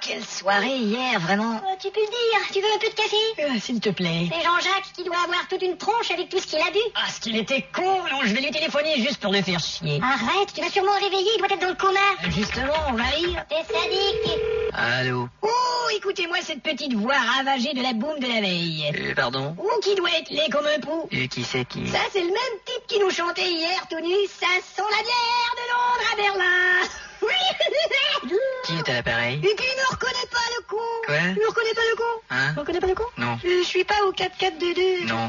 quelle soirée hier, vraiment. Tu peux le dire, tu veux un peu de café? S'il te plaît. C'est Jean-Jacques qui doit avoir toute une tronche avec tout ce qu'il a bu. Ah, ce qu'il était con. Non, je vais lui téléphoner juste pour le faire chier. Arrête, tu vas sûrement le réveiller, il doit être dans le coma. Justement, on va rire. T'es sadique. Allô? Oh, écoutez-moi cette petite voix ravagée de la boum de la veille. Pardon? Oh, qui doit être laid comme un pou. Et qui c'est qui? Ça, c'est le même type qui nous chantait hier tout nu. Ça sent la bière de Londres à Berlin. Oui. Qui est à l'appareil? Et qui ne reconnaît pas le con. Quoi? Ne reconnaît pas le con. Hein? Ne reconnaît pas le con. Non. Je suis pas au 4-4-2-2. Non.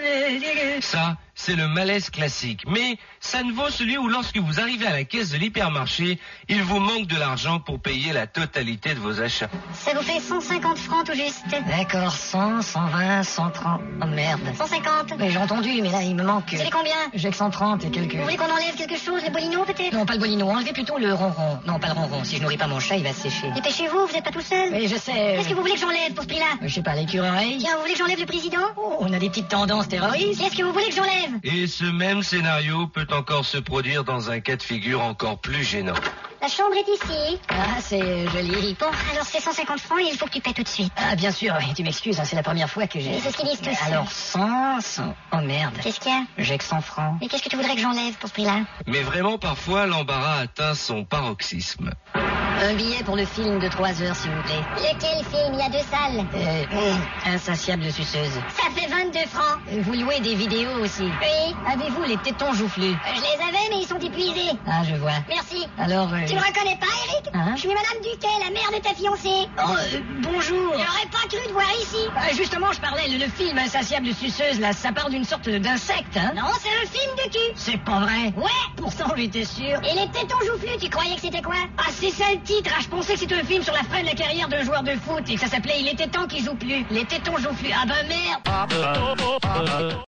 Ça, c'est le malaise classique. Mais ça ne vaut celui où lorsque vous arrivez à la caisse de l'hypermarché, il vous manque de l'argent pour payer la totalité de vos achats. Ça vous fait 150 francs tout juste. D'accord, 100, 120, 130. Oh merde. 150. Mais j'ai entendu, mais là, il me manque... Vous avez combien? J'ai que 130 et quelques... Vous voulez qu'on enlève quelque chose, le bolino peut-être? Non, pas le bolino, enlevez plutôt le ronron. Non, pas le ronron. Si je nourris pas mon chat, il va se sécher. Dépêchez-vous, vous êtes pas tout seul. Oui, je sais. Qu'est-ce que vous voulez que j'enlève pour ce prix-là? Je sais pas, l'écureuil. Tiens, vous voulez que j'enlève le président? Oh, on a des petites tendances terroristes. Qu'est-ce que vous voulez que j'enlève? Et ce même scénario peut encore se produire dans un cas de figure encore plus gênant. La chambre est ici. Ah, c'est joli. Bon, alors c'est 150 francs et il faut que tu paies tout de suite. Ah, bien sûr, oui, tu m'excuses, hein, c'est la première fois que j'ai... Mais c'est ce qu'ils disent tous. Alors, 100... Oh merde. Qu'est-ce qu'il y a? J'ai que 100 francs. Mais qu'est-ce que tu voudrais que j'enlève pour ce prix-là? Mais vraiment, parfois, l'embarras atteint son paroxysme. Un billet pour le film de 3 heures, s'il vous plaît. Lequel film? Il y a 2 salles. Insatiable suceuse. Ça fait 22 francs. Vous louez des vidéos aussi. Oui. Avez-vous les tétons joufflus? Je les avais, mais ils sont épuisés. Ah, je vois. Merci. Alors, Tu me reconnais pas, Eric? Hein? Je suis Madame Duquet, la mère de ta fiancée. Oh, bonjour. J'aurais pas cru te voir ici. Justement, je parlais, le film Insatiable suceuse, là, ça parle d'une sorte d'insecte, hein? Non, c'est un film de cul. C'est pas vrai. Ouais. Pourtant, j'étais sûr. Et les tétons joufflus, tu croyais que c'était quoi? Ah, c'est ça le titre. Ah, je pensais que c'était un film sur la fin de la carrière d'un joueur de foot et que ça s'appelait Il était temps qu'il joue plus. Les tétons jouent plus. Ah ben merde.